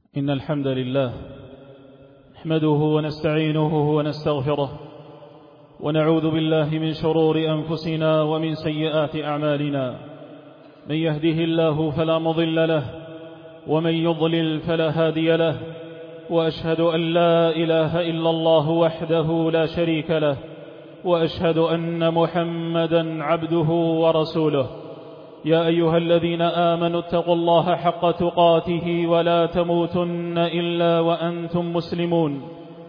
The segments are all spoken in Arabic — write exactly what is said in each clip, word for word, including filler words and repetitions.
إن الحمد لله نحمده ونستعينه ونستغفره ونعوذ بالله من شرور أنفسنا ومن سيئات أعمالنا. من يهده الله فلا مضل له ومن يضلل فلا هادي له، وأشهد أن لا إله إلا الله وحده لا شريك له، وأشهد أن محمدا عبده ورسوله. يا أيها الذين آمنوا اتقوا الله حق تقاته ولا تموتن إلا وأنتم مسلمون.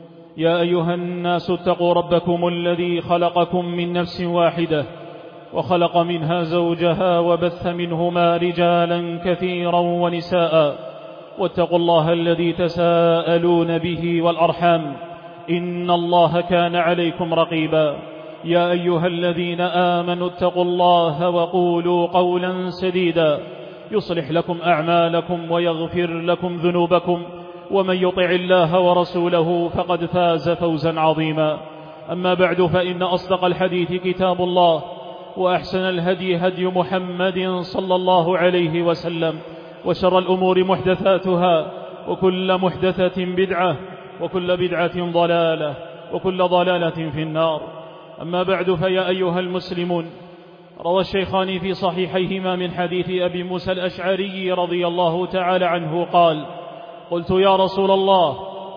يا أيها الناس اتقوا ربكم الذي خلقكم من نفس واحدة وخلق منها زوجها وبث منهما رجالا كثيرا ونساء، واتقوا الله الذي تساءلون به والأرحام إن الله كان عليكم رقيبا. يا أيها الذين آمنوا اتقوا الله وقولوا قولا سديدا يصلح لكم أعمالكم ويغفر لكم ذنوبكم، ومن يطع الله ورسوله فقد فاز فوزا عظيما. أما بعد، فإن أصدق الحديث كتاب الله، وأحسن الهدي هدي محمد صلى الله عليه وسلم، وشر الأمور محدثاتها، وكل محدثة بدعة، وكل بدعة ضلالة، وكل ضلالة في النار. أما بعد، فيا أيها المسلمون، روى الشيخان في صحيحيهما من حديث أبي موسى الأشعري رضي الله تعالى عنه قال: قلت يا رسول الله،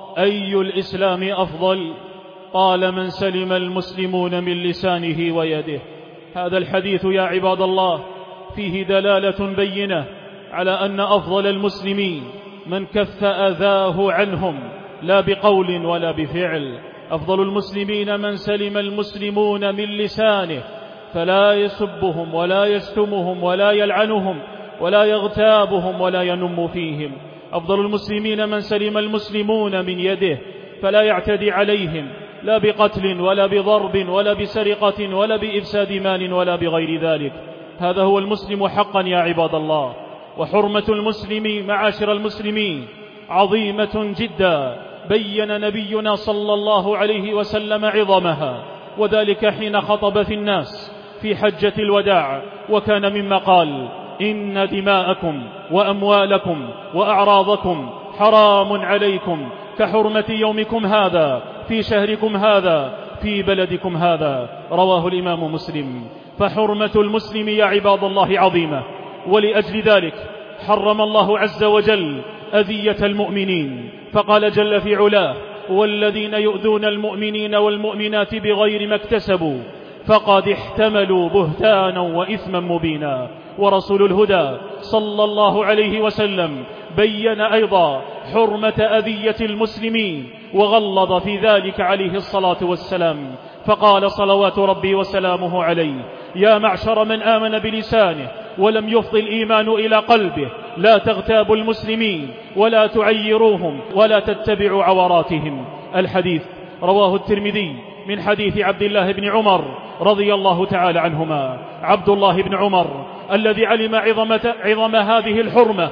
أي الإسلام أفضل؟ قال: من سلم المسلمون من لسانه ويده. هذا الحديث يا عباد الله فيه دلالة بينة على أن أفضل المسلمين من كف أذاه عنهم، لا بقول ولا بفعل. أفضل المسلمين من سلم المسلمون من لسانه، فلا يسبهم ولا يشتمهم ولا يلعنهم ولا يغتابهم ولا ينم فيهم. أفضل المسلمين من سلم المسلمون من يده، فلا يعتدي عليهم لا بقتل ولا بضرب ولا بسرقة ولا بإفساد مال ولا بغير ذلك. هذا هو المسلم حقا يا عباد الله. وحرمة المسلم معاشر المسلمين عظيمة جدا، بين نبينا صلى الله عليه وسلم عظمها، وذلك حين خطب في الناس في حجة الوداع، وكان مما قال: إن دماءكم وأموالكم وأعراضكم حرام عليكم كحرمة يومكم هذا في شهركم هذا في بلدكم هذا. رواه الإمام مسلم. فحرمة المسلم يا عباد الله عظيمة، ولأجل ذلك حرم الله عز وجل أذية المؤمنين، فقال جل في علاه: والذين يؤذون المؤمنين والمؤمنات بغير ما اكتسبوا فقد احتملوا بهتانا وإثما مبينا. ورسول الهدى صلى الله عليه وسلم بين أيضا حرمة أذية المسلمين، وغلظ في ذلك عليه الصلاة والسلام، فقال صلوات ربي وسلامه عليه: يا معشر من آمن بلسانه ولم يفض الإيمان إلى قلبه، لا تغتابوا المسلمين ولا تعيروهم ولا تتبعوا عوراتهم. الحديث رواه الترمذي من حديث عبد الله بن عمر رضي الله تعالى عنهما. عبد الله بن عمر الذي علم عظمة عظم هذه الحرمة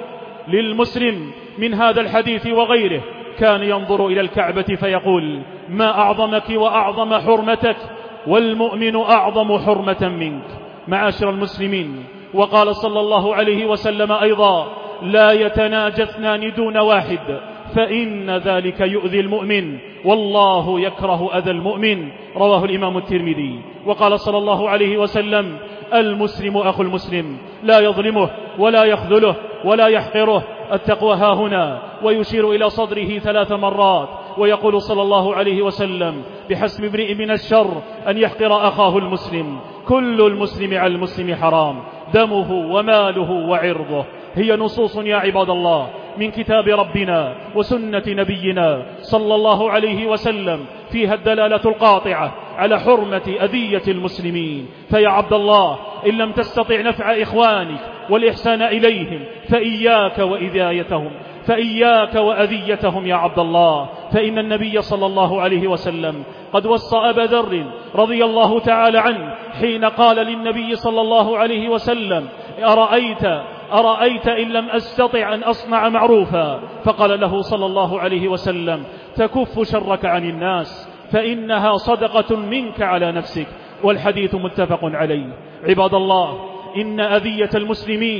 للمسلم من هذا الحديث وغيره، كان ينظر إلى الكعبة فيقول: ما أعظمك وأعظم حرمتك، والمؤمن أعظم حرمة منك. معاشر المسلمين، وقال صلى الله عليه وسلم أيضا: لا يتناجى اثنان دون واحد، فإن ذلك يؤذي المؤمن، والله يكره أذى المؤمن. رواه الإمام الترمذي. وقال صلى الله عليه وسلم: المسلم أخو المسلم، لا يظلمه ولا يخذله ولا يحقره. التقوى ها هنا، ويشير إلى صدره ثلاث مرات، ويقول صلى الله عليه وسلم: بحسب امرئ من الشر أن يحقر أخاه المسلم، كل المسلم على المسلم حرام، دمه وماله وعرضه. هي نصوص يا عباد الله من كتاب ربنا وسنة نبينا صلى الله عليه وسلم فيها الدلالة القاطعة على حرمة أذية المسلمين. فيا عبد الله، إن لم تستطع نفع إخوانك والإحسان إليهم فإياك وإذايتهم، فإياك وأذيتهم يا عبد الله. فإن النبي صلى الله عليه وسلم قد وصى أبا ذر رضي الله تعالى عنه حين قال للنبي صلى الله عليه وسلم: أرأيت أرأيت إن لم أستطع أن أصنع معروفا؟ فقال له صلى الله عليه وسلم: تكف شرك عن الناس، فإنها صدقة منك على نفسك. والحديث متفق عليه. عباد الله، إن أذية المسلمين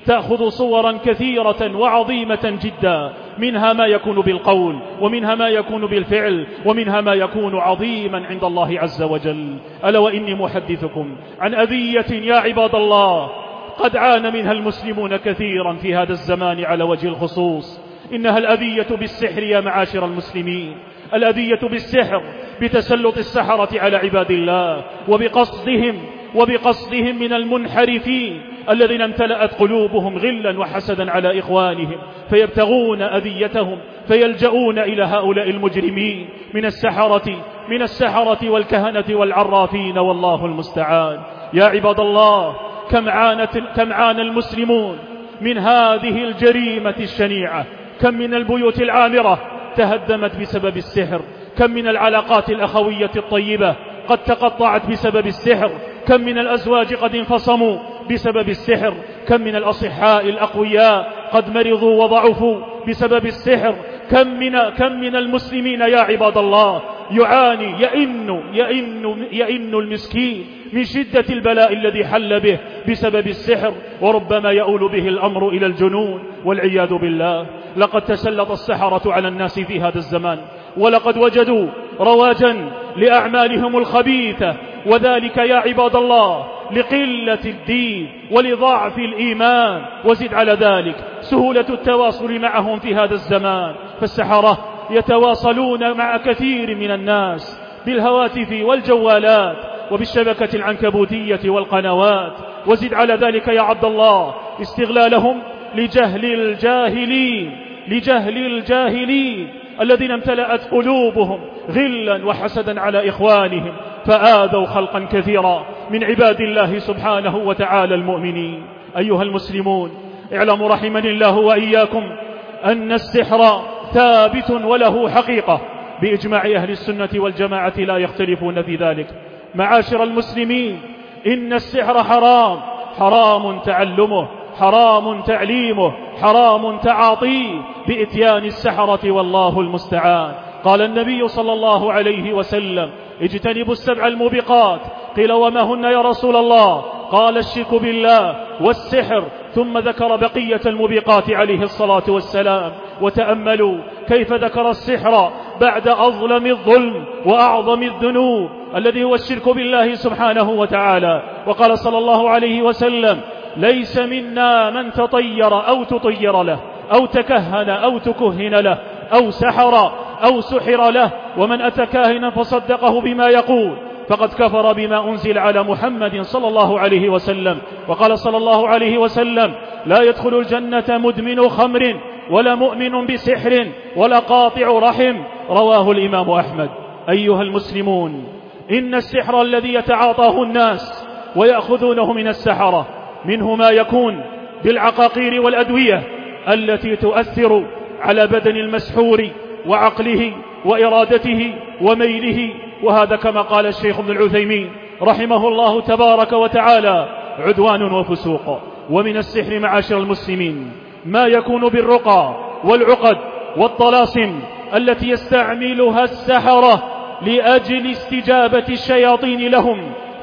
تأخذ صورا كثيرة وعظيمة جدا، منها ما يكون بالقول، ومنها ما يكون بالفعل، ومنها ما يكون عظيما عند الله عز وجل. ألا وإني محدثكم عن أذية يا عباد الله قد عانى منها المسلمون كثيرا في هذا الزمان على وجه الخصوص. إنها الأذية بالسحر يا معاشر المسلمين، الأذية بالسحر، بتسلط السحرة على عباد الله، وبقصدهم وبقصدهم من المنحرفين الذين امتلأت قلوبهم غلا وحسدا على إخوانهم، فيبتغون أذيتهم، فيلجؤون إلى هؤلاء المجرمين من السحرة من السحرة والكهنة والعرافين، والله المستعان. يا عباد الله، كم عانت كم عانى المسلمون من هذه الجريمة الشنيعة، كم من البيوت العامرة تهدمت بسبب السحر، كم من العلاقات الأخوية الطيبة قد تقطعت بسبب السحر، كم من الأزواج قد انفصموا بسبب السحر، كم من الأصحاء الأقوياء قد مرضوا وضعفوا بسبب السحر، كم من, كم من المسلمين يا عباد الله يعاني يئن, يئن, يئن المسكين من شدة البلاء الذي حل به بسبب السحر، وربما يؤول به الأمر إلى الجنون والعياذ بالله. لقد تسلط السحرة على الناس في هذا الزمان، ولقد وجدوا رواجا لأعمالهم الخبيثة، وذلك يا عباد الله لقلة الدين ولضعف الإيمان، وزد على ذلك سهولة التواصل معهم في هذا الزمان، فالسحرة يتواصلون مع كثير من الناس بالهواتف والجوالات وبالشبكة العنكبوتية والقنوات، وزد على ذلك يا عبد الله استغلالهم لجهل الجاهلين لجهل الجاهلين الذين امتلأت قلوبهم غلا وحسدا على إخوانهم، فآذوا خلقا كثيرا من عباد الله سبحانه وتعالى المؤمنين. أيها المسلمون، اعلموا رحمني الله وإياكم أن السحر ثابت وله حقيقة بإجماع أهل السنة والجماعة، لا يختلفون في ذلك. معاشر المسلمين، إن السحر حرام، حرام تعلمه، حرام تعليمه، حرام تعاطيه بإتيان السحرة، والله المستعان. قال النبي صلى الله عليه وسلم: اجتنبوا السبع الموبقات. قيل: وما هن يا رسول الله؟ قال: الشرك بالله والسحر، ثم ذكر بقية الموبقات عليه الصلاة والسلام. وتأملوا كيف ذكر السحر بعد أظلم الظلم وأعظم الذنوب الذي هو الشرك بالله سبحانه وتعالى. وقال صلى الله عليه وسلم: ليس منا من تطير أو تطير له، أو تكهن أو تكهن له، أو سحر أو سحر له، ومن أتى كاهنا فصدقه بما يقول فقد كفر بما أنزل على محمد صلى الله عليه وسلم. وقال صلى الله عليه وسلم: لا يدخل الجنة مدمن خمر، ولا مؤمن بسحر، ولا قاطع رحم. رواه الإمام أحمد. أيها المسلمون، إن السحر الذي يتعاطاه الناس ويأخذونه من السحرة منه ما يكون بالعقاقير والأدوية التي تؤثر على بدن المسحور وعقله وإرادته وميله، وهذا كما قال الشيخ ابن العثيمين رحمه الله تبارك وتعالى عدوان وفسوق. ومن السحر معاشر المسلمين ما يكون بالرقى والعقد والطلاسم التي يستعملها السحرة لأجل استجابة الشياطين لهم،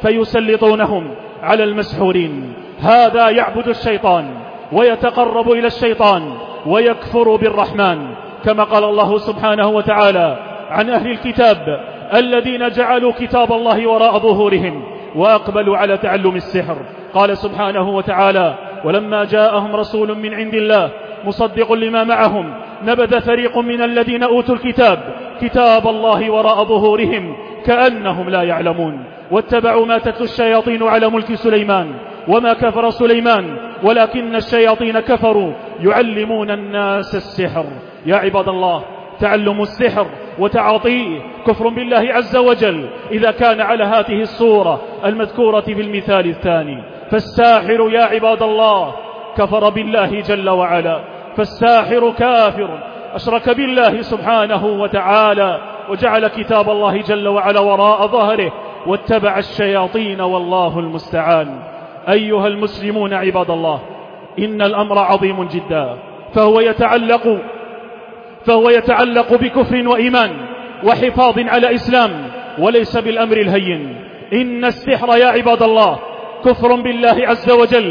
فيسلطونهم على المسحورين. هذا يعبد الشيطان ويتقرب إلى الشيطان ويكفر بالرحمن، كما قال الله سبحانه وتعالى عن أهل الكتاب الذين جعلوا كتاب الله وراء ظهورهم وأقبلوا على تعلم السحر. قال سبحانه وتعالى: ولما جاءهم رسول من عند الله مصدق لما معهم نبذ فريق من الذين أوتوا الكتاب كتاب الله وراء ظهورهم كأنهم لا يعلمون، واتبعوا ما تتلو الشياطين على ملك سليمان وما كفر سليمان ولكن الشياطين كفروا يعلمون الناس السحر. يا عباد الله، تعلم السحر وتعاطيه كفر بالله عز وجل إذا كان على هذه الصورة المذكورة في المثال الثاني. فالساحر يا عباد الله كفر بالله جل وعلا، فالساحر كافر أشرك بالله سبحانه وتعالى وجعل كتاب الله جل وعلا وراء ظهره واتبع الشياطين، والله المستعان. أيها المسلمون عباد الله، إن الأمر عظيم جدا، فهو يتعلق فهو يتعلق بكفر وإيمان وحفاظ على إسلام، وليس بالأمر الهين. إن السحر يا عباد الله كفر بالله عز وجل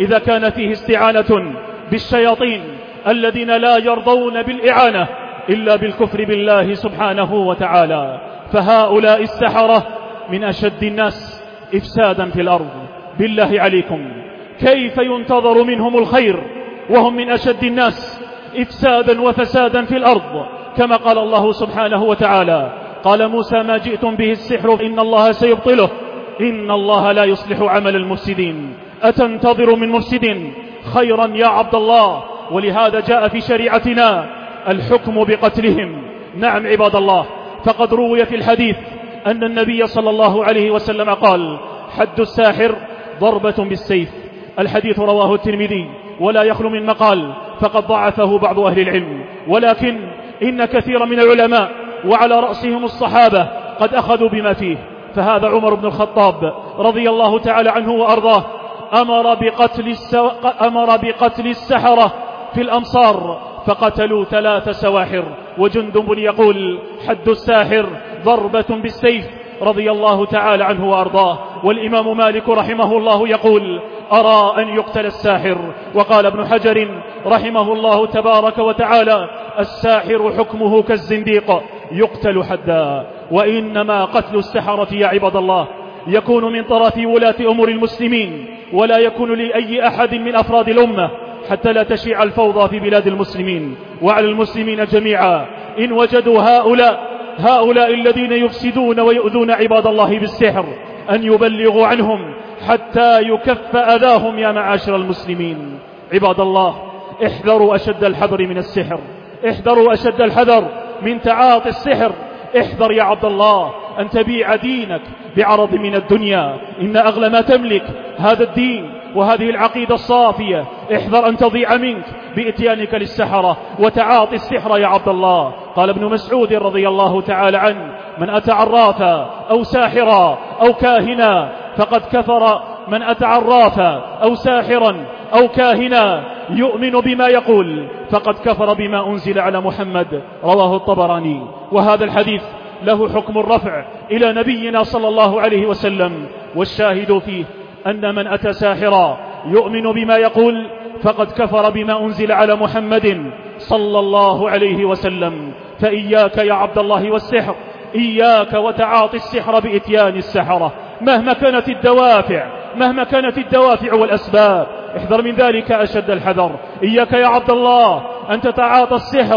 إذا كان فيه استعانة بالشياطين الذين لا يرضون بالإعانة إلا بالكفر بالله سبحانه وتعالى، فهؤلاء السحرة من أشد الناس إفسادا في الأرض. بالله عليكم كيف ينتظر منهم الخير وهم من أشد الناس إفسادا وفسادا في الأرض؟ كما قال الله سبحانه وتعالى: قال موسى ما جئتم به السحر إن الله سيبطله إن الله لا يصلح عمل المفسدين. أتنتظر من مفسد خيرا يا عبد الله؟ ولهذا جاء في شريعتنا الحكم بقتلهم. نعم عباد الله، فقد روي في الحديث أن النبي صلى الله عليه وسلم قال: حد الساحر ضربة بالسيف. الحديث رواه الترمذي ولا يخلو من مقال، فقد ضعفه بعض أهل العلم، ولكن إن كثير من العلماء وعلى رأسهم الصحابة قد أخذوا بما فيه. فهذا عمر بن الخطاب رضي الله تعالى عنه وأرضاه أمر بقتل, السو... أمر بقتل السحرة في الأمصار، فقتلوا ثلاث سواحر. وجندب يقول: حد الساحر ضربة بالسيف، رضي الله تعالى عنه وأرضاه. والإمام مالك رحمه الله يقول: أرى أن يقتل الساحر. وقال ابن حجر رحمه الله تبارك وتعالى: الساحر حكمه كالزنديق يقتل حدا. وإنما قتل السحرة يا عباد الله يكون من طرف ولاة أمور المسلمين، ولا يكون لأي أحد من أفراد الأمة، حتى لا تشيع الفوضى في بلاد المسلمين. وعلى المسلمين جميعا إن وجدوا هؤلاء هؤلاء الذين يفسدون ويؤذون عباد الله بالسحر أن يبلغوا عنهم حتى يكف أذاهم يا معاشر المسلمين. عباد الله، احذروا أشد الحذر من السحر، احذروا أشد الحذر من تعاطي السحر. احذر يا عبد الله أن تبيع دينك بعرض من الدنيا. إن أغلى ما تملك هذا الدين وهذه العقيدة الصافية. احذر أن تضيع منك بإتيانك للسحرة وتعاطي السحر يا عبد الله. قال ابن مسعود رضي الله تعالى عنه: من أتى عرافا أو ساحرا أو كاهنا فقد كفر. من أتى عرافا أو ساحرا أو كاهنا يؤمن بما يقول فقد كفر بما أنزل على محمد. رواه الطبراني. وهذا الحديث له حكم الرفع إلى نبينا صلى الله عليه وسلم، والشاهد فيه أن من أتى ساحرا يؤمن بما يقول فقد كفر بما أنزل على محمد صلى الله عليه وسلم. فإياك يا عبد الله والسحر، إياك وتعاطي السحر بإتيان السحرة مهما كانت الدوافع، مهما كانت الدوافع والأسباب. احذر من ذلك أشد الحذر. إياك يا عبد الله أن تتعاطى السحر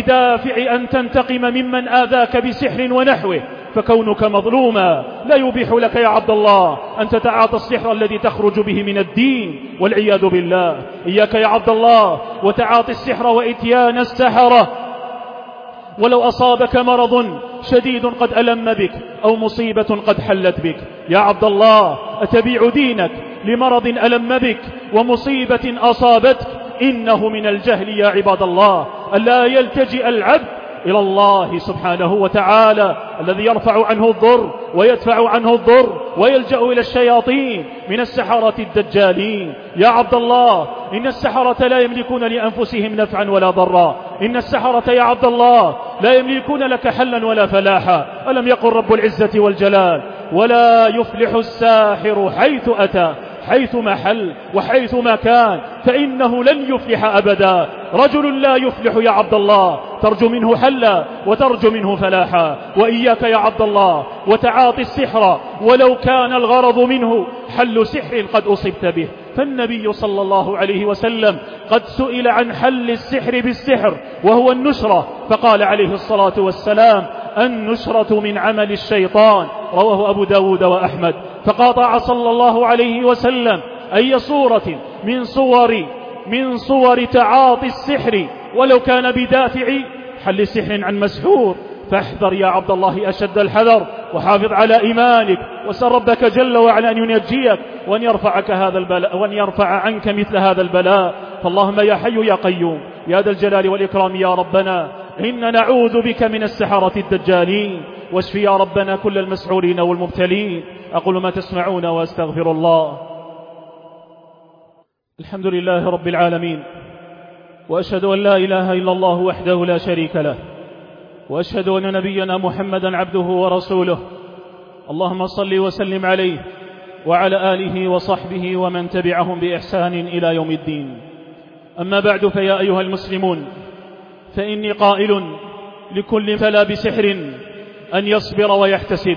بدافع أن تنتقم ممن آذاك بسحر ونحوه، فكونك مظلوما لا يبيح لك يا عبد الله أن تتعاطى السحر الذي تخرج به من الدين والعياذ بالله. إياك يا عبد الله وتعاطي السحر وإتيان السحرة ولو أصابك مرض شديد قد ألم بك أو مصيبة قد حلت بك. يا عبد الله أتبيع دينك لمرض ألم بك ومصيبة أصابتك؟ إنه من الجهل يا عباد الله ألا يلتجئ العبد إلى الله سبحانه وتعالى الذي يرفع عنه الضر ويدفع عنه الضر، ويلجأ إلى الشياطين من السحرة الدجالين. يا عبد الله إن السحرة لا يملكون لأنفسهم نفعا ولا ضرا. إن السحرة يا عبد الله لا يملكون لك حلا ولا فلاحا. ألم يقل رب العزة والجلال: ولا يفلح الساحر حيث أتى، حيث ما حل وحيث ما كان فإنه لن يفلح أبدا. رجل لا يفلح يا عبد الله ترجو منه حلا وترجو منه فلاحا. وإياك يا عبد الله وتعاطي السحر ولو كان الغرض منه حل سحر قد أصبت به. فالنبي صلى الله عليه وسلم قد سئل عن حل السحر بالسحر وهو النشرة، فقال عليه الصلاة والسلام: النشرة من عمل الشيطان. رواه أبو داود وأحمد. فقاطع صلى الله عليه وسلم أي صورة من صور من صور تعاطي السحر ولو كان بدافع حل سحر عن مسحور. فاحذر يا عبد الله أشد الحذر، وحافظ على إيمانك، وسل ربك جل وعلا أن ينجيك وأن يرفعك هذا البلاء وأن يرفع عنك مثل هذا البلاء. فاللهم يا حي يا قيوم يا ذا الجلال والإكرام يا ربنا إن نعوذ بك من السحرة الدجالين. واشف يا ربنا كل المسعورين والمبتلين. أقول ما تسمعون وأستغفر الله. الحمد لله رب العالمين، وأشهد أن لا إله إلا الله وحده لا شريك له، وأشهد أن نبينا محمدا عبده ورسوله. اللهم صل وسلم عليه وعلى آله وصحبه ومن تبعهم بإحسان إلى يوم الدين. أما بعد، فيا أيها المسلمون، فإني قائل لكل ابتلى بسحر أن يصبر ويحتسب،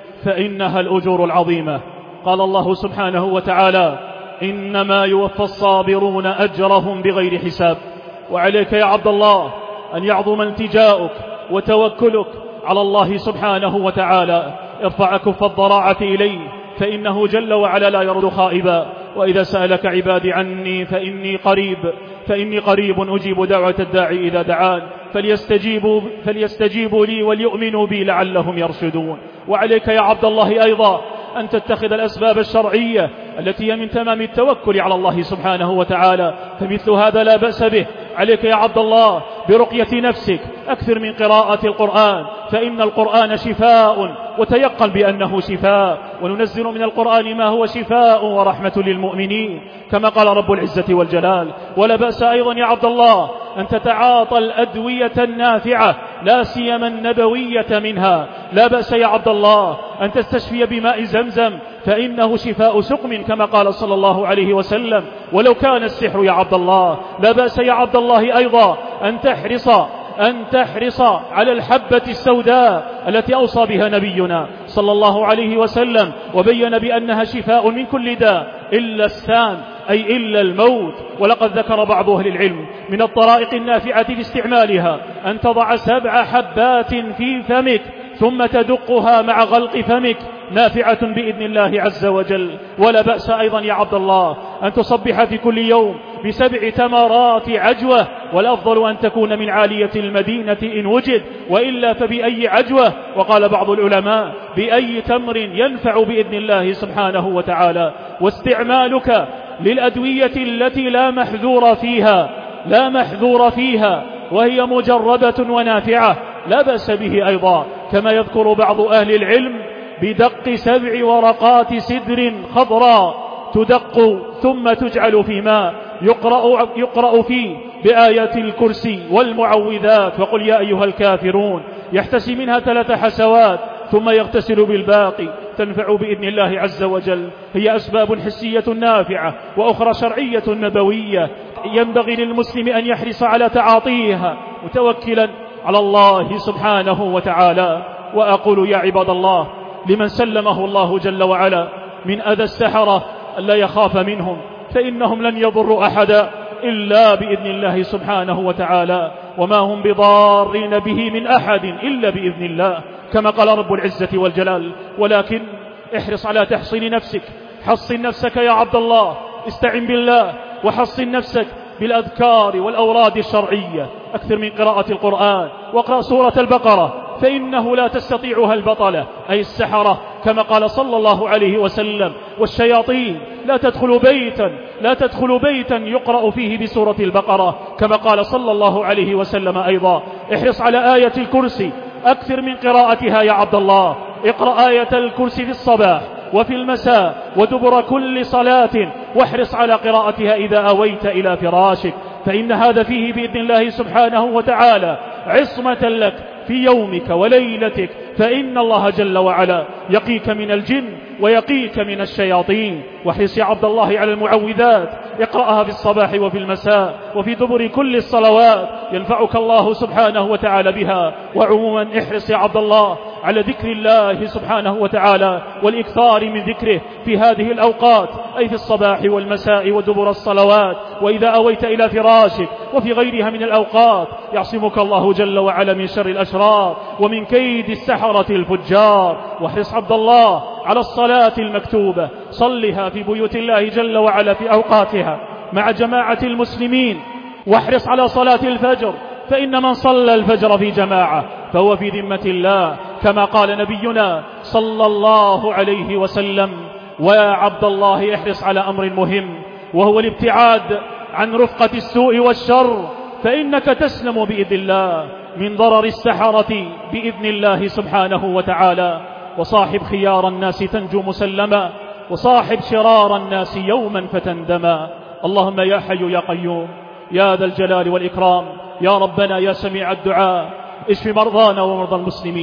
فإنها الأجور العظيمة. قال الله سبحانه وتعالى: إنما يوفى الصابرون أجرهم بغير حساب. وعليك يا عبد الله أن يعظم التجاؤك وتوكلك على الله سبحانه وتعالى. ارفع كف الضراعة إليه، فإنه جل وعلا لا يرد خائبا. وإذا سألك عبادي عني فإني قريب فإني قريب أجيب دعوة الداعي إذا دعان، فليستجيبوا, فليستجيبوا لي وليؤمنوا بي لعلهم يرشدون. وعليك يا عبد الله أيضا أن تتخذ الأسباب الشرعية التي هي من تمام التوكل على الله سبحانه وتعالى، فمثل هذا لا بأس به. عليك يا عبد الله برقية نفسك، أكثر من قراءة القرآن، فإن القرآن شفاء، وتيقن بأنه شفاء، وننزل من القرآن ما هو شفاء ورحمة للمؤمنين، كما قال رب العزة والجلال. ولا بأس أيضا يا عبد الله أن تتعاطى الأدوية النافعة، لا سيما النبوية منها. لا بأس يا عبد الله أن تستشفي بماء زمزم، فإنه شفاء سقم، كما قال صلى الله عليه وسلم، ولو كان السحر يا عبد الله. لا بأس يا عبد الله أيضا أن تحرص أن تحرص على الحبة السوداء التي أوصى بها نبينا صلى الله عليه وسلم، وبين بأنها شفاء من كل داء إلا السام، أي إلا الموت. ولقد ذكر بعض أهل العلم من الطرائق النافعة في استعمالها أن تضع سبع حبات في فمك ثم تدقها مع غلق فمك، نافعة بإذن الله عز وجل. ولا بأس أيضا يا عبد الله أن تصبح في كل يوم بسبع تمرات عجوة، والأفضل أن تكون من عالية المدينة إن وجد، وإلا فبأي عجوة. وقال بعض العلماء: بأي تمر ينفع بإذن الله سبحانه وتعالى. واستعمالك للأدوية التي لا محذور فيها لا محذور فيها وهي مجربة ونافعة لا بأس به أيضا، كما يذكر بعض أهل العلم بدق سبع ورقات سدر خضراء تدق ثم تجعل في ماء يقرأ, يقرأ فيه بآية الكرسي والمعوذات وقل يا أيها الكافرون، يحتسي منها ثلاث حسوات ثم يغتسل بالباقي، تنفع بإذن الله عز وجل. هي أسباب حسية نافعة وأخرى شرعية نبوية، ينبغي للمسلم أن يحرص على تعاطيها متوكلا على الله سبحانه وتعالى. وأقول يا عباد الله لمن سلمه الله جل وعلا من أذى السحرة ألا يخاف منهم، فإنهم لن يضروا أحدا إلا بإذن الله سبحانه وتعالى، وما هم بضارين به من أحد إلا بإذن الله، كما قال رب العزة والجلال. ولكن احرص على تحصين نفسك، حصن نفسك يا عبد الله، استعن بالله وحصن نفسك بالأذكار والأوراد الشرعية، أكثر من قراءة القرآن، واقرأ سورة البقرة، فإنه لا تستطيعها البطلة أي السحرة، كما قال صلى الله عليه وسلم: والشياطين لا تدخل بيتا لا تدخل بيتا يقرأ فيه بسورة البقرة، كما قال صلى الله عليه وسلم أيضا. احرص على آية الكرسي، أكثر من قراءتها يا عبد الله، اقرأ آية الكرسي في الصباح وفي المساء ودبر كل صلاة، واحرص على قراءتها إذا أويت إلى فراشك، فإن هذا فيه بإذن الله سبحانه وتعالى عصمة لك في يومك وليلتك، فإن الله جل وعلا يقيك من الجن ويقيك من الشياطين. واحرص يا عبد الله على المعوذات، اقرأها في الصباح وفي المساء وفي دبر كل الصلوات، ينفعك الله سبحانه وتعالى بها. وعموما احرص يا عبد الله على ذكر الله سبحانه وتعالى والإكثار من ذكره في هذه الأوقات، أي في الصباح والمساء ودبر الصلوات، وإذا أويت إلى فراشك وفي غيرها من الأوقات، يعصمك الله جل وعلا من شر الأشرار ومن كيد السحرة الفجار. واحرص عبد الله على الصلاة المكتوبة، صلها في بيوت الله جل وعلا في أوقاتها مع جماعة المسلمين، واحرص على صلاة الفجر، فإن من صلى الفجر في جماعة فهو في ذمة الله، كما قال نبينا صلى الله عليه وسلم. ويا عبد الله احرص على أمر مهم، وهو الابتعاد عن رفقة السوء والشر، فإنك تسلم بإذن الله من ضرر السحرة بإذن الله سبحانه وتعالى. وصاحب خيار الناس تنجو مسلما، وصاحب شرار الناس يوما فتندما. اللهم يا حي يا قيوم يا ذا الجلال والإكرام، يا ربنا يا سميع الدعاء، اشف مرضانا ومرضى المسلمين،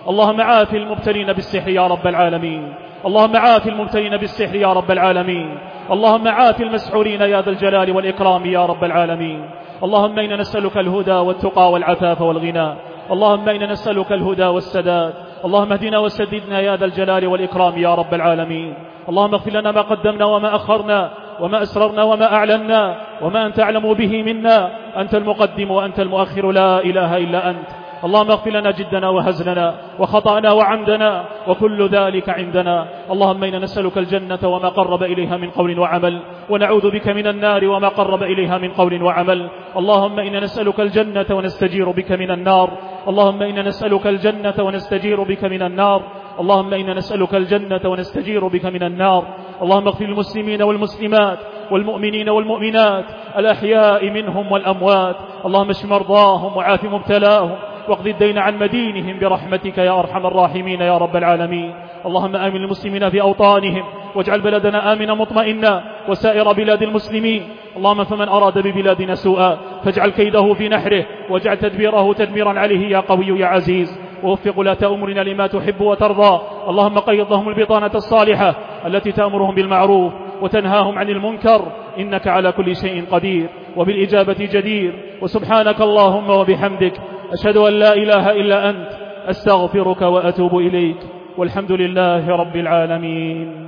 اللهم عاف المبتلين بالسحر يا رب العالمين، اللهم عاف المبتلين بالسحر يا رب العالمين، اللهم عاف المسحورين يا ذا الجلال والإكرام يا رب العالمين. اللهم إنا نسألك الهدى والتقى والعفاف والغنى، اللهم إنا نسألك الهدى والسداد، اللهم اهدنا وسددنا يا ذا الجلال والإكرام يا رب العالمين. اللهم اغفر لنا ما قدمنا وما أخرنا وما أسررنا وما أعلنا وما أنت أعلم به منا، أنت المقدم وأنت المؤخر، لا إله إلا أنت. اللهم اغفر لنا جدنا وهزلنا وخطأنا وعمدنا وكل ذلك عندنا. اللهم إنا نسألك الجنة وما قرب إليها من قول وعمل، ونعوذ بك من النار وما قرب إليها من قول وعمل. اللهم إنا نسألك الجنة ونستجير بك من النار، اللهم إنا نسألك الجنة ونستجير بك من النار، اللهم إنا نسألك الجنة ونستجير بك من النار. اللهم اغفر للمسلمين والمسلمات والمؤمنين والمؤمنات الأحياء منهم والأموات، اللهم اشف مرضاهم وعاف مبتلاهم واقض الدين عن مدينهم برحمتك يا أرحم الراحمين يا رب العالمين. اللهم آمن المسلمين في أوطانهم واجعل بلدنا آمنا مطمئنا وسائر بلاد المسلمين. اللهم فمن أراد ببلادنا سوءا فاجعل كيده في نحره واجعل تدبيره تدميرا عليه يا قوي يا عزيز، ووفق ولاة أمرنا لما تحب وترضى. اللهم قيض لهم البطانة الصالحة التي تأمرهم بالمعروف وتنهاهم عن المنكر، إنك على كل شيء قدير وبالإجابة جدير. وسبحانك اللهم وبحمدك، أشهد أن لا إله إلا أنت، أستغفرك وأتوب إليك، والحمد لله رب العالمين.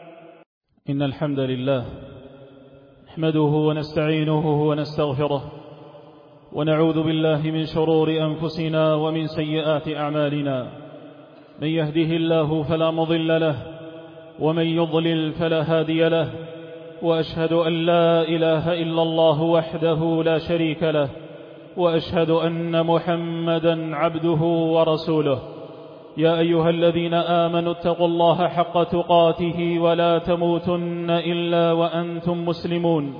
إن الحمد لله نحمده ونستعينه ونستغفره، ونعوذ بالله من شرور أنفسنا ومن سيئات أعمالنا. من يهده الله فلا مضل له، ومن يضلل فلا هادي له، وأشهد أن لا إله إلا الله وحده لا شريك له، وأشهد أن محمدا عبده ورسوله. يا أيها الذين آمنوا اتقوا الله حق تقاته ولا تموتن إلا وأنتم مسلمون.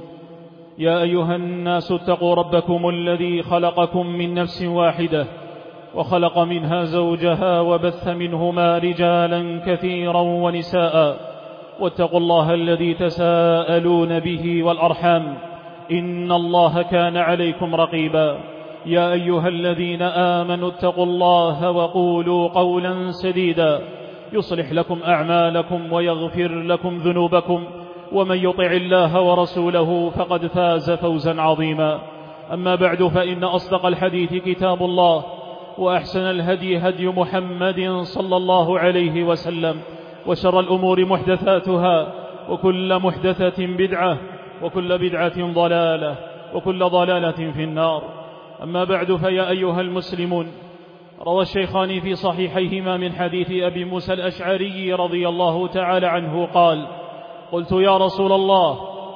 يا أيها الناس اتقوا ربكم الذي خلقكم من نفس واحدة وخلق منها زوجها وبث منهما رجالا كثيرا ونساء، واتقوا الله الذي تساءلون به والأرحام، إن الله كان عليكم رقيبا. يا أيها الذين آمنوا اتقوا الله وقولوا قولا سديدا يصلح لكم أعمالكم ويغفر لكم ذنوبكم، ومن يطع الله ورسوله فقد فاز فوزا عظيما. أما بعد، فإن أصدق الحديث كتاب الله، وأحسن الهدي هدي محمد صلى الله عليه وسلم، وشر الأمور محدثاتها، وكل محدثة بدعة، وكل بدعة ضلالة، وكل ضلالة في النار. أما بعد، فيا أيها المسلمون، روى الشيخان في صحيحيهما من حديث أبي موسى الأشعري رضي الله تعالى عنه قال: قلت يا رسول الله،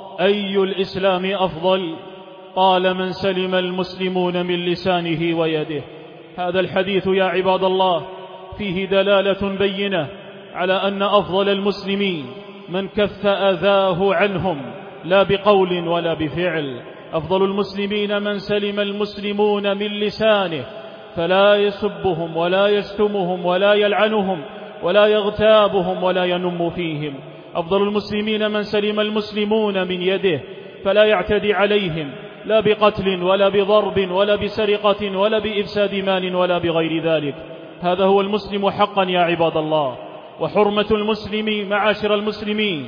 أي الإسلام أفضل؟ قال: من سلم المسلمون من لسانه ويده. هذا الحديث يا عباد الله فيه دلالة بينة على أن أفضل المسلمين من كف أذاه عنهم، لا بقول ولا بفعل. أفضل المسلمين من سلم المسلمون من لسانه، فلا يسبهم ولا يشتمهم ولا يلعنهم ولا يغتابهم ولا ينم فيهم. أفضل المسلمين من سلم المسلمون من يده، فلا يعتدي عليهم لا بقتل ولا بضرب ولا بسرقة ولا بإفساد مال ولا بغير ذلك. هذا هو المسلم حقا يا عباد الله. وحرمة المسلم معاشر المسلمين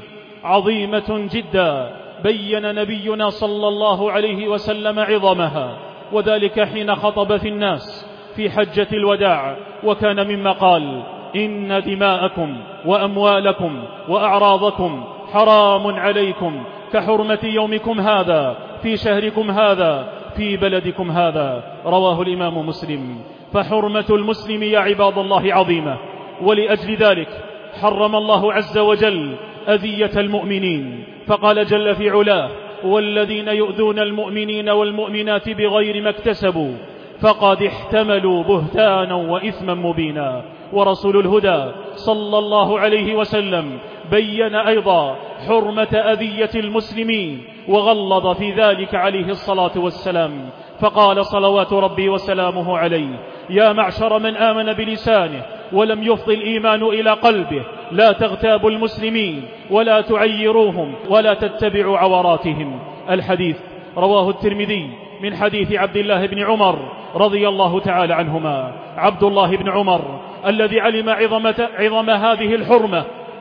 عظيمة جدا، بين نبينا صلى الله عليه وسلم عظمها، وذلك حين خطب في الناس في حجة الوداع، وكان مما قال: إن دماءكم وأموالكم وأعراضكم حرام عليكم كحرمة يومكم هذا في شهركم هذا في بلدكم هذا. رواه الإمام مسلم. فحرمة المسلم يا عباد الله عظيمة، ولأجل ذلك حرم الله عز وجل أذية المؤمنين، فقال جل في علاه: والذين يؤذون المؤمنين والمؤمنات بغير ما اكتسبوا فقد احتملوا بهتانا وإثما مبينا. ورسول الهدى صلى الله عليه وسلم بين أيضا حرمة أذية المسلمين، وغلظ في ذلك عليه الصلاة والسلام، فقال صلوات ربي وسلامه عليه: يا معشر من آمن بلسانه ولم يفض الإيمان إلى قلبه، لا تغتابوا المسلمين ولا تعيروهم ولا تتبعوا عوراتهم. الحديث رواه الترمذي من حديث عبد الله بن عمر رضي الله تعالى عنهما. عبد الله بن عمر الذي علم عظمة عظم هذه الحرمة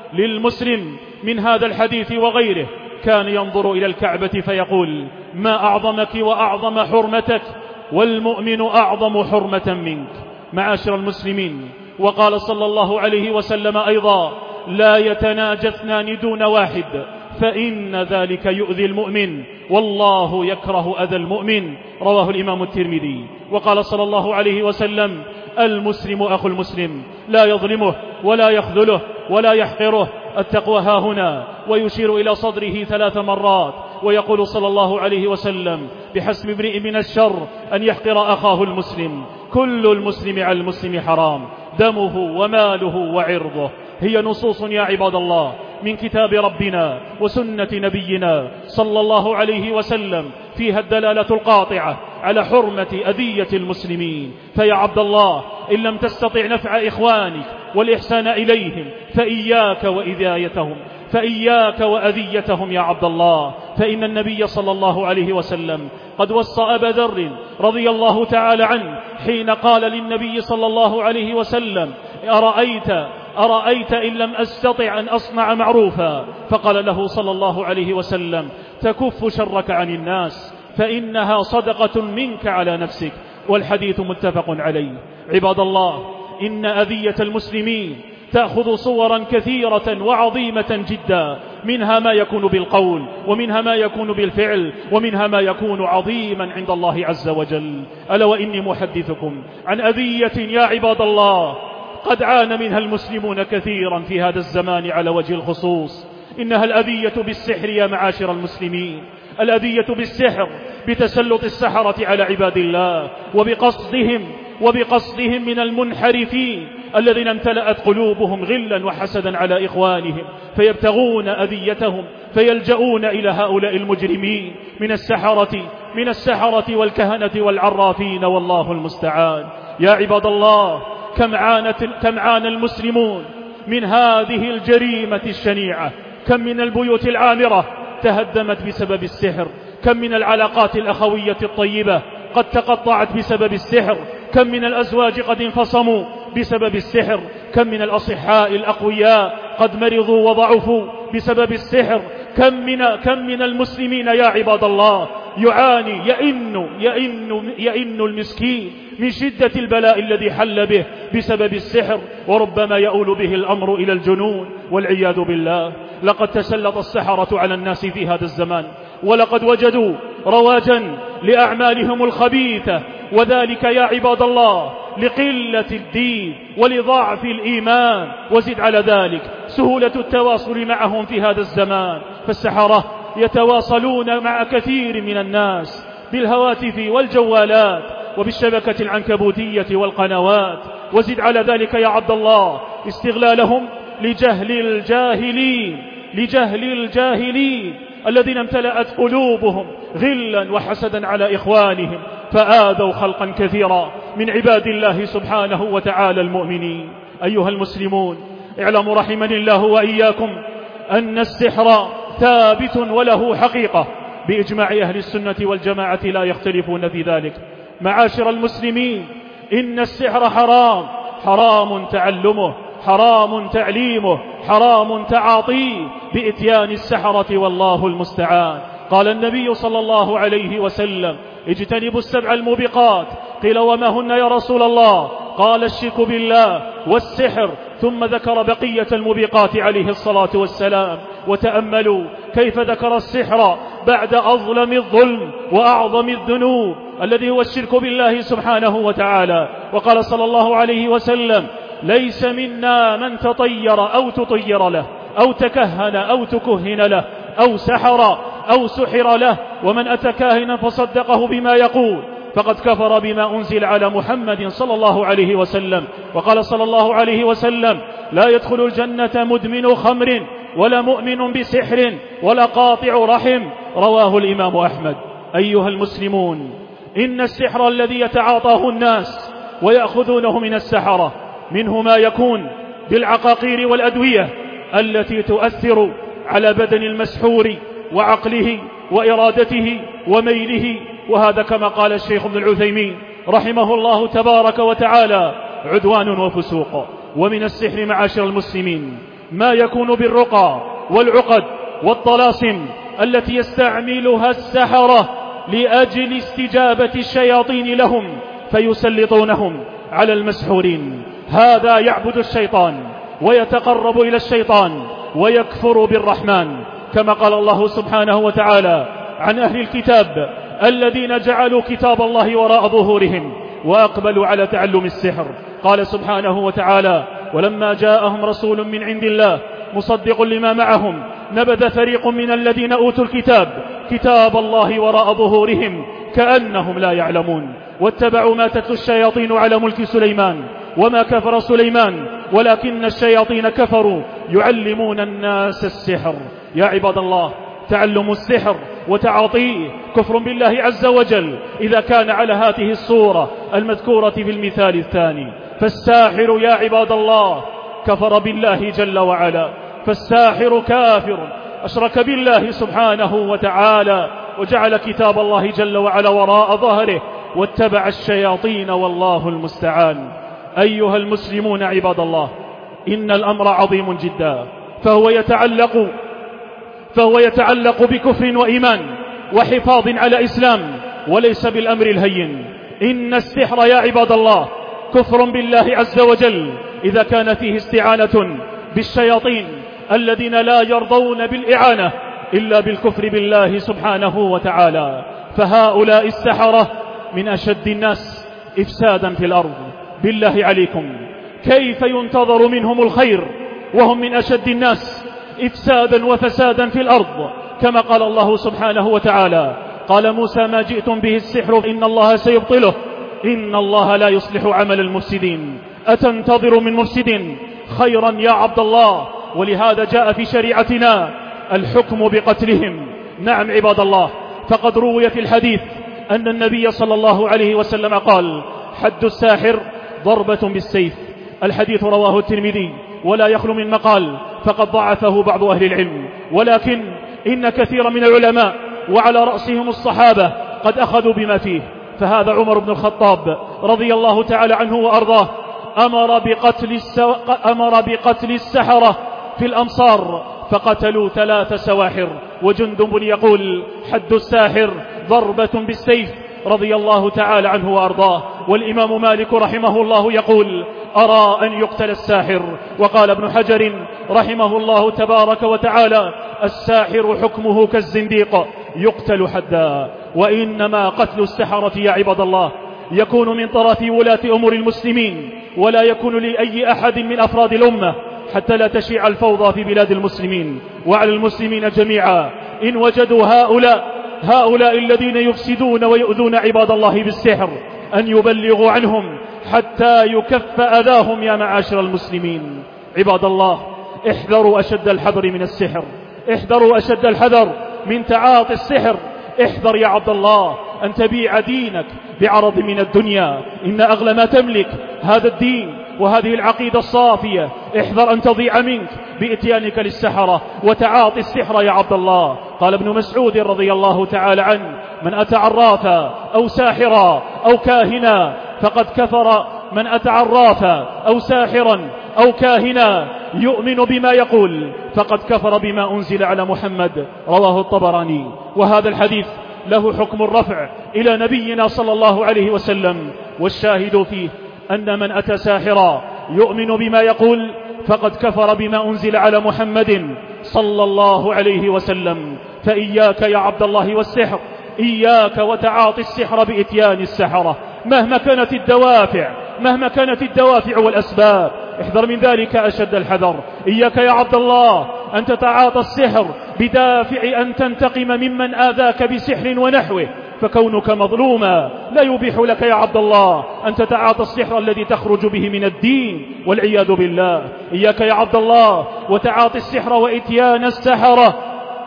للمسلم من هذا الحديث وغيره كان ينظر إلى الكعبة فيقول: ما أعظمك وأعظم حرمتك، والمؤمن أعظم حرمة منك. معاشر المسلمين، وقال صلى الله عليه وسلم أيضا: لا يتناجى اثنان دون واحد، فإن ذلك يؤذي المؤمن، والله يكره أذى المؤمن. رواه الإمام الترمذي. وقال صلى الله عليه وسلم: المسلم أخو المسلم، لا يظلمه ولا يخذله ولا يحقره. التقوى ها هنا، ويشير إلى صدره ثلاث مرات، ويقول صلى الله عليه وسلم: بحسب امرئ من الشر أن يحقر أخاه المسلم، كل المسلم على المسلم حرام، دمه وماله وعرضه. هي نصوص يا عباد الله من كتاب ربنا وسنة نبينا صلى الله عليه وسلم فيها الدلالة القاطعة على حرمة أذية المسلمين. فيا عبد الله، إن لم تستطع نفع إخوانك والإحسان إليهم فإياك وإذايتهم، فإياك وأذيتهم يا عبد الله. فإن النبي صلى الله عليه وسلم قد وصى أبا ذر رضي الله تعالى عنه حين قال للنبي صلى الله عليه وسلم: أرأيت أرأيت إن لم أستطع أن أصنع معروفا؟ فقال له صلى الله عليه وسلم: تكف شرك عن الناس، فإنها صدقة منك على نفسك. والحديث متفق عليه. عباد الله، إن أذية المسلمين تأخذ صورا كثيرة وعظيمة جدا، منها ما يكون بالقول، ومنها ما يكون بالفعل، ومنها ما يكون عظيما عند الله عز وجل. ألا وإني محدثكم عن أذية يا عباد الله قد عانى منها المسلمون كثيرا في هذا الزمان على وجه الخصوص. إنها الأذية بالسحر يا معاشر المسلمين، الأذية بالسحر، بتسلط السحرة على عباد الله، وبقصدهم وبقصدهم من المنحرفين الذين امتلأت قلوبهم غلا وحسدا على إخوانهم، فيبتغون أذيتهم، فيلجؤون إلى هؤلاء المجرمين من السحرة من السحرة والكهنة والعرافين، والله المستعان. يا عباد الله، كم عانت كم عانى المسلمون من هذه الجريمة الشنيعة. كم من البيوت العامرة تهدمت بسبب السحر، كم من العلاقات الأخوية الطيبة قد تقطعت بسبب السحر، كم من الأزواج قد انفصموا بسبب السحر، كم من الأصحاء الأقوياء قد مرضوا وضعفوا بسبب السحر، كم من, كم من المسلمين يا عباد الله يعاني يئن, يئن, يئن المسكين من شدة البلاء الذي حل به بسبب السحر، وربما يؤول به الأمر إلى الجنون والعياذ بالله. لقد تسلط السحرة على الناس في هذا الزمان، ولقد وجدوا رواجا لأعمالهم الخبيثة، وذلك يا عباد الله لقلة الدين ولضعف الإيمان، وزد على ذلك سهولة التواصل معهم في هذا الزمان. فالسحرة يتواصلون مع كثير من الناس بالهواتف والجوالات وبالشبكة العنكبوتية والقنوات، وزد على ذلك يا عبد الله استغلالهم لجهل الجاهلين لجهل الجاهلين الذين امتلأت قلوبهم غلا وحسدا على إخوانهم، فآذوا خلقا كثيرا من عباد الله سبحانه وتعالى المؤمنين. أيها المسلمون، اعلموا رحمني الله وإياكم أن السحر ثابت وله حقيقة بإجماع أهل السنة والجماعة، لا يختلفون في ذلك. معاشر المسلمين، إن السحر حرام، حرام تعلمه، حرام تعليمه، حرام تعاطيه بإتيان السحرة، والله المستعان. قال النبي صلى الله عليه وسلم: اجتنبوا السبع الموبقات. قيل: وما هن يا رسول الله؟ قال: الشرك بالله والسحر، ثم ذكر بقية الموبقات عليه الصلاة والسلام. وتأملوا كيف ذكر السحر بعد أظلم الظلم وأعظم الذنوب الذي هو الشرك بالله سبحانه وتعالى. وقال صلى الله عليه وسلم: ليس منا من تطير أو تطير له، أو تكهن أو تكهن له، أو سحر أو سحر له، ومن أتى كاهنا فصدقه بما يقول فقد كفر بما أنزل على محمد صلى الله عليه وسلم. وقال صلى الله عليه وسلم: لا يدخل الجنة مدمن خمر، ولا مؤمن بسحر، ولا قاطع رحم. رواه الإمام أحمد. أيها المسلمون، إن السحر الذي يتعاطاه الناس ويأخذونه من السحرة منه ما يكون بالعقاقير والأدوية التي تؤثر على بدن المسحور وعقله وإرادته وميله وهذا كما قال الشيخ ابن العثيمين رحمه الله تبارك وتعالى عدوان وفسوق. ومن السحر معاشر المسلمين ما يكون بالرقى والعقد والطلاسم التي يستعملها السحرة لأجل استجابة الشياطين لهم فيسلطونهم على المسحورين. هذا يعبد الشيطان ويتقرب إلى الشيطان ويكفر بالرحمن، كما قال الله سبحانه وتعالى عن أهل الكتاب الذين جعلوا كتاب الله وراء ظهورهم وأقبلوا على تعلم السحر. قال سبحانه وتعالى ولما جاءهم رسول من عند الله مصدق لما معهم نبذ فريق من الذين أوتوا الكتاب كتاب الله وراء ظهورهم كأنهم لا يعلمون واتبعوا ما تتلو الشياطين على ملك سليمان وما كفر سليمان ولكن الشياطين كفروا يعلمون الناس السحر. يا عباد الله، تعلم السحر وتعاطيه كفر بالله عز وجل إذا كان على هذه الصورة المذكورة في المثال الثاني. فالساحر يا عباد الله كفر بالله جل وعلا، فالساحر كافر أشرك بالله سبحانه وتعالى وجعل كتاب الله جل وعلا وراء ظهره واتبع الشياطين والله المستعان. أيها المسلمون عباد الله، إن الأمر عظيم جدا، فهو يتعلق فهو يتعلق بكفر وإيمان وحفاظ على إسلام وليس بالأمر الهين. إن السحر يا عباد الله كفر بالله عز وجل إذا كان فيه استعانة بالشياطين الذين لا يرضون بالإعانة إلا بالكفر بالله سبحانه وتعالى. فهؤلاء السحرة من أشد الناس إفسادا في الأرض. بالله عليكم كيف ينتظر منهم الخير وهم من أشد الناس إفسادا وفسادا في الأرض؟ كما قال الله سبحانه وتعالى قال موسى ما جئتم به السحر إن الله سيبطله إن الله لا يصلح عمل المفسدين. أتنتظر من مفسد خيرا يا عبد الله؟ ولهذا جاء في شريعتنا الحكم بقتلهم. نعم عباد الله، فقد روي في الحديث أن النبي صلى الله عليه وسلم قال حد الساحر ضربة بالسيف. الحديث رواه الترمذي ولا يخلو من مقال، فقد ضعفه بعض أهل العلم، ولكن إن كثير من العلماء وعلى رأسهم الصحابة قد أخذوا بما فيه. فهذا عمر بن الخطاب رضي الله تعالى عنه وأرضاه أمر بقتل, السو... أمر بقتل السحرة في الأمصار فقتلوا ثلاث سواحر. وجندب يقول حد الساحر ضربة بالسيف رضي الله تعالى عنه وأرضاه. والإمام مالك رحمه الله يقول أرى أن يقتل الساحر. وقال ابن حجر رحمه الله تبارك وتعالى الساحر حكمه كالزنديق يقتل حدا. وإنما قتل السحرة يا عباد الله يكون من طرف ولاة أمور المسلمين ولا يكون لأي أحد من أفراد الأمة حتى لا تشيع الفوضى في بلاد المسلمين. وعلى المسلمين جميعا إن وجدوا هؤلاء هؤلاء الذين يفسدون ويؤذون عباد الله بالسحر أن يبلغوا عنهم حتى يكف أذاهم يا معاشر المسلمين. عباد الله، احذروا أشد الحذر من السحر، احذروا أشد الحذر من تعاطي السحر. احذر يا عبد الله أن تبيع دينك بعرض من الدنيا. إن أغلى ما تملك هذا الدين وهذه العقيدة الصافية. احذر أن تضيع منك بإتيانك للسحرة وتعاطي السحر يا عبد الله. قال ابن مسعود رضي الله تعالى عنه من أتى عرافا أو ساحرا أو كاهنا فقد كفر. من أتى عرافا أو ساحرا أو كاهنا يؤمن بما يقول فقد كفر بما أنزل على محمد. رواه الطبراني. وهذا الحديث له حكم الرفع إلى نبينا صلى الله عليه وسلم. والشاهد فيه أن من أتى ساحرا يؤمن بما يقول فقد كفر بما أنزل على محمد صلى الله عليه وسلم. فإياك يا عبد الله والسحر، إياك وتعاطي السحر بإتيان السحرة مهما كانت الدوافع مهما كانت الدوافع والأسباب. احذر من ذلك أشد الحذر. إياك يا عبد الله أن تتعاطى السحر بدافع أن تنتقم ممن آذاك بسحر ونحوه، فكونك مظلوما لا يبيح لك يا عبد الله أن تتعاطى السحر الذي تخرج به من الدين والعياذ بالله. إياك يا عبد الله وتعاطي السحر وإتيان السحرة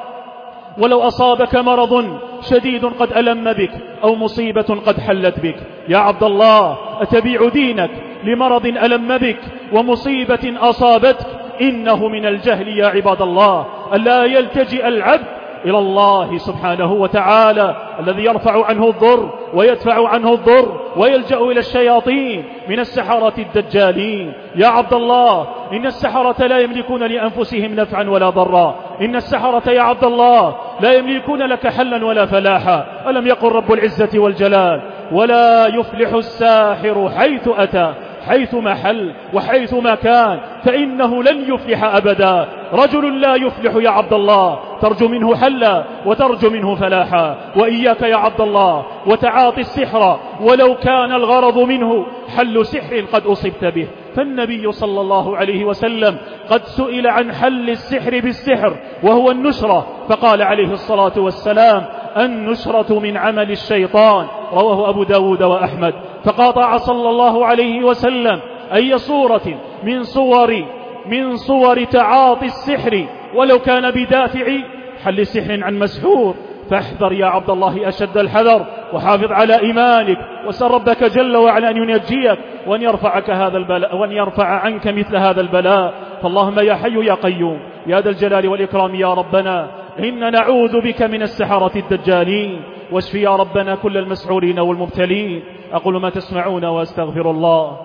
ولو أصابك مرض شديد قد ألم بك أو مصيبة قد حلت بك. يا عبد الله أتبيع دينك لمرض ألم بك ومصيبة أصابتك؟ إنه من الجهل يا عباد الله ألا يلتجئ العبد إلى الله سبحانه وتعالى الذي يرفع عنه الضر ويدفع عنه الضر، ويلجأ إلى الشياطين من السحرة الدجالين. يا عبد الله، إن السحرة لا يملكون لأنفسهم نفعا ولا ضرا، إن السحرة يا عبد الله لا يملكون لك حلا ولا فلاحا. ألم يقل رب العزة والجلال: ولا يفلح الساحر حيث أتى، حيث ما حل وحيث ما كان فإنه لن يفلح أبدا. رجل لا يفلح يا عبد الله ترجو منه حلا وترجو منه فلاحا. وإياك يا عبد الله وتعاطي السحر ولو كان الغرض منه حل سحر قد أصبت به. فالنبي صلى الله عليه وسلم قد سئل عن حل السحر بالسحر وهو النشرة، فقال عليه الصلاة والسلام: النشرة من عمل الشيطان. رواه أبو داود وأحمد. فقاطع صلى الله عليه وسلم أي صورة من صور من صور تعاطي السحر ولو كان بدافع حل سحر عن مسحور. فاحذر يا عبد الله أشد الحذر، وحافظ على إيمانك، وسل ربك جل وعلا أن ينجيك وأن يرفعك هذا البلاء وأن يرفع عنك مثل هذا البلاء. فاللهم يا حي يا قيوم يا ذا الجلال والإكرام يا ربنا، إن نعوذ بك من السحرة الدجالين، واشف يا ربنا كل المسحورين والمبتلين. أقول ما تسمعون وأستغفر الله.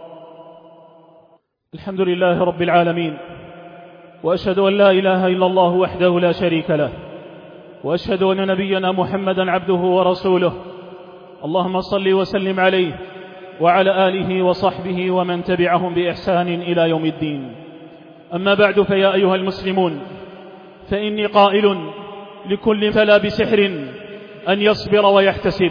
الحمد لله رب العالمين، وأشهد أن لا إله إلا الله وحده لا شريك له، وأشهد أن نبينا محمدا عبده ورسوله. اللهم صل وسلم عليه وعلى آله وصحبه ومن تبعهم بإحسان إلى يوم الدين. أما بعد، فيا أيها المسلمون، فإني قائل لكل ابتلى بسحر أن يصبر ويحتسب،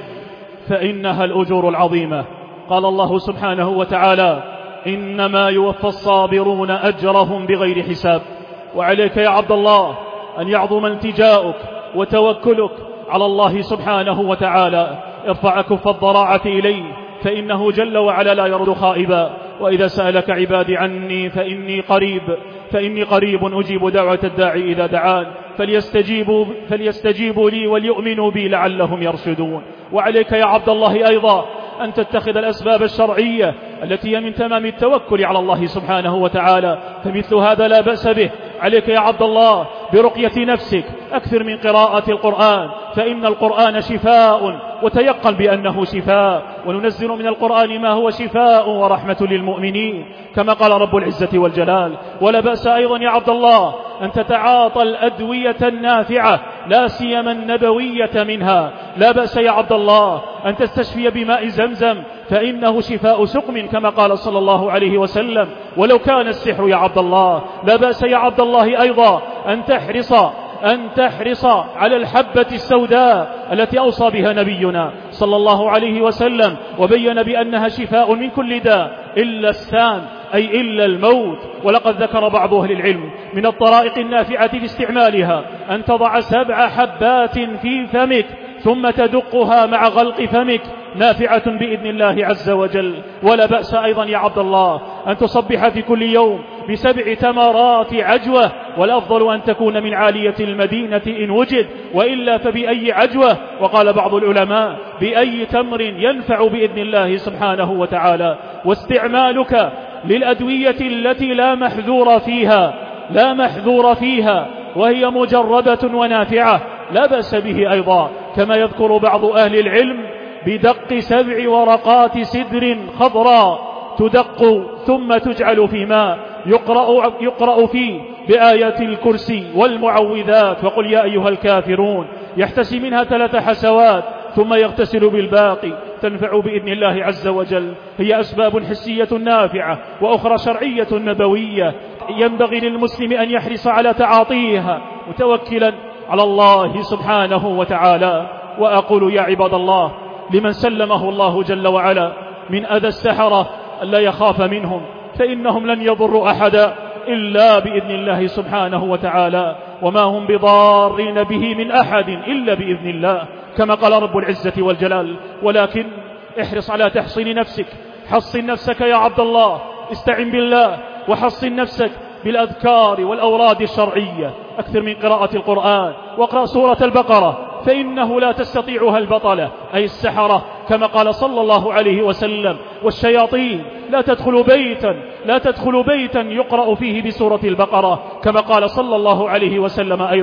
فإنها الأجور العظيمة. قال الله سبحانه وتعالى: إنما يوفى الصابرون أجرهم بغير حساب. وعليك يا عبد الله أن يعظم التجاؤك وتوكلك على الله سبحانه وتعالى. ارفع كف الضراعة إليه، فإنه جل وعلا لا يرد خائبا. وإذا سألك عبادي عني فإني قريب فإني قريب أجيب دعوة الداعي إذا دعان، فليستجيبوا, فليستجيبوا لي وليؤمنوا بي لعلهم يرشدون. وعليك يا عبد الله أيضا أن تتخذ الأسباب الشرعية التي هي من تمام التوكل على الله سبحانه وتعالى، فمثل هذا لا بأس به. عليك يا عبد الله برقية نفسك، أكثر من قراءة القرآن، فإن القرآن شفاء، وتيقن بأنه شفاء، وننزل من القرآن ما هو شفاء ورحمة للمؤمنين، كما قال رب العزة والجلال. ولا بأس أيضا يا عبد الله أن تتعاطى الأدوية النافعة، لا سيما النبوية منها. لا بأس يا عبد الله أن تستشفي بماء زمزم، فإنه شفاء سقم، كما قال صلى الله عليه وسلم، ولو كان السحر يا عبد الله. لا بأس يا عبد الله أيضا أن تحرص أن تحرص على الحبة السوداء التي أوصى بها نبينا صلى الله عليه وسلم، وبين بأنها شفاء من كل داء إلا السام، أي إلا الموت. ولقد ذكر بعض أهل العلم من الطرائق النافعة لاستعمالها أن تضع سبع حبات في فمك ثم تدقها مع غلق فمك، نافعة بإذن الله عز وجل. ولا بأس أيضا يا عبد الله أن تصبح في كل يوم بسبع تمرات عجوة، والأفضل أن تكون من عالية المدينة إن وجد، وإلا فبأي عجوة. وقال بعض العلماء: بأي تمر ينفع بإذن الله سبحانه وتعالى. واستعمالك للأدوية التي لا محذور فيها لا محذور فيها وهي مجربة ونافعة لا بأس به أيضا، كما يذكر بعض أهل العلم بدق سبع ورقات سدر خضراء تدق ثم تجعل في ماء يقرأ, يقرأ فيه بآيات الكرسي والمعوذات وقل يا أيها الكافرون، يحتسي منها ثلاث حسوات ثم يغتسل بالباقي، تنفع بإذن الله عز وجل. هي أسباب حسية نافعة وأخرى شرعية نبوية، ينبغي للمسلم أن يحرص على تعاطيها متوكلا على الله سبحانه وتعالى. وأقول يا عباد الله لمن سلمه الله جل وعلا من أذى السحرة ألا يخاف منهم، فإنهم لن يضروا أحدا إلا بإذن الله سبحانه وتعالى، وما هم بضارين به من أحد إلا بإذن الله، كما قال رب العزة والجلال. ولكن احرص على تحصين نفسك، حصن نفسك يا عبد الله، استعن بالله وحصن نفسك بالأذكار والأوراد الشرعية، أكثر من قراءة القرآن، واقرأ سورة البقرة، فإنه لا تستطيعها البطلة أي السحرة، كما قال صلى الله عليه وسلم: والشياطين لا تدخل بيتا لا تدخل بيتا يقرأ فيه بسورة البقرة، كما قال صلى الله عليه وسلم أيضا: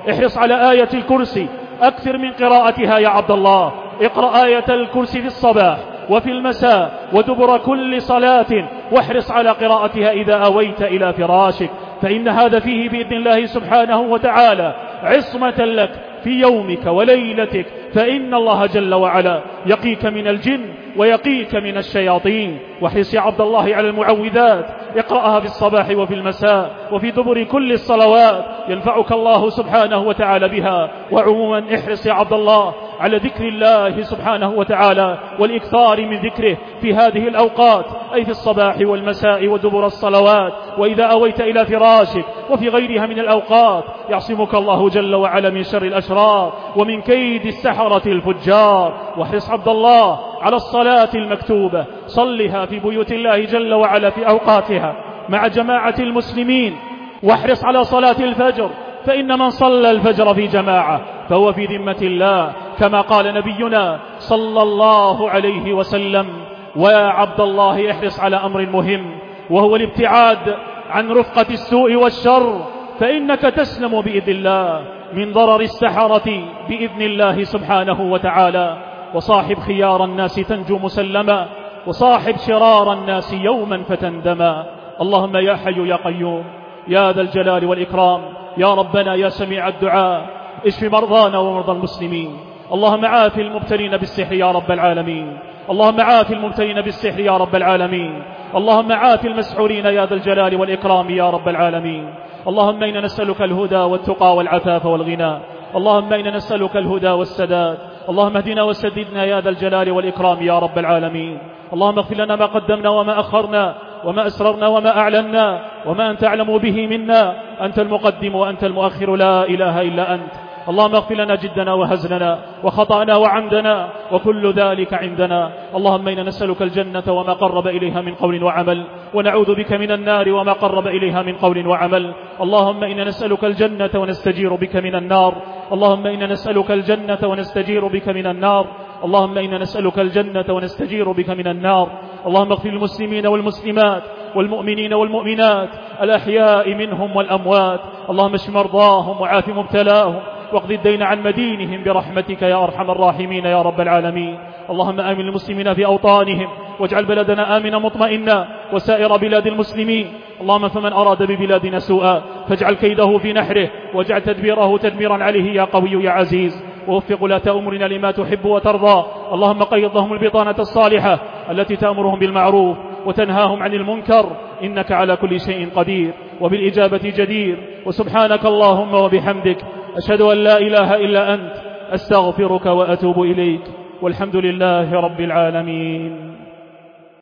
احرص على آية الكرسي، أكثر من قراءتها يا عبد الله. اقرأ آية الكرسي في الصباح وفي المساء ودبر كل صلاة، واحرص على قراءتها إذا أويت إلى فراشك، فإن هذا فيه بإذن الله سبحانه وتعالى عصمة لك في يومك وليلتك، فإن الله جل وعلا يقيك من الجن ويقيك من الشياطين. واحرص يا عبد الله على المعوذات، اقرأها في الصباح وفي المساء وفي دبر كل الصلوات، ينفعك الله سبحانه وتعالى بها. وعموما احرص يا عبد الله على ذكر الله سبحانه وتعالى والإكثار من ذكره في هذه الأوقات، أي في الصباح والمساء ودبر الصلوات، وإذا أويت إلى فراشك وفي غيرها من الأوقات، يعصمك الله جل وعلا من شر الأشرار ومن كيد السحرة الفجار. واحرص عبد الله على الصلاة المكتوبة، صلها في بيوت الله جل وعلا في أوقاتها مع جماعة المسلمين. واحرص على صلاة الفجر، فإن من صلى الفجر في جماعة فهو في ذمة الله، كما قال نبينا صلى الله عليه وسلم. ويا عبد الله احرص على أمر مهم، وهو الابتعاد عن رفقة السوء والشر، فإنك تسلم بإذن الله من ضرر السحرة بإذن الله سبحانه وتعالى. وصاحب خيار الناس تنجو مسلما، وصاحب شرار الناس يوما فتندما. اللهم يا حي يا قيوم يا ذا الجلال والإكرام، يا ربنا يا سميع الدعاء، اشف مرضانا ومرضى المسلمين. اللهم عاف المبتلين بالسحر يا رب العالمين، اللهم عاف المبتلين بالسحر يا رب العالمين، اللهم عاف المسحورين يا ذا الجلال والإكرام يا رب العالمين. اللهم إنا نسألك الهدى والتقى والعفاف والغنى، اللهم إنا نسألك الهدى والسداد، اللهم اهدنا وسددنا يا ذا الجلال والإكرام يا رب العالمين. اللهم اغفر لنا ما قدمنا وما أخرنا وما أسررنا وما أعلنا وما أنت أعلم به منا، أنت المقدم وأنت المؤخر، لا إله إلا أنت. اللهم اغفر لنا جدنا وهزلنا وخطأنا وعمدنا وكل ذلك عندنا. اللهم إنا نسألك الجنة وما قرب إليها من قول وعمل، ونعوذ بك من النار وما قرب إليها من قول وعمل. اللهم إنا نسألك الجنة ونستجير بك من النار، اللهم إنا نسألك الجنة ونستجير بك من النار، اللهم إنا نسألك الجنة ونستجير بك من النار. اللهم اغفر للمسلمين والمسلمات والمؤمنين والمؤمنات الأحياء منهم والأموات، اللهم اشف مرضاهم وعاف مبتلاهم واقض الدين عن مدينهم برحمتك يا أرحم الراحمين يا رب العالمين. اللهم آمن المسلمين في أوطانهم، واجعل بلدنا آمنا مطمئنا وسائر بلاد المسلمين. اللهم فمن أراد ببلادنا سوءا فاجعل كيده في نحره، واجعل تدبيره تدميرا عليه يا قوي يا عزيز. ووفق ولاة أمرنا لما تحب وترضى، اللهم قيض لهم البطانة الصالحة التي تأمرهم بالمعروف وتنهاهم عن المنكر، إنك على كل شيء قدير وبالإجابة جدير. وسبحانك اللهم وبحمدك، أشهد أن لا إله إلا أنت، أستغفرك وأتوب إليك، والحمد لله رب العالمين.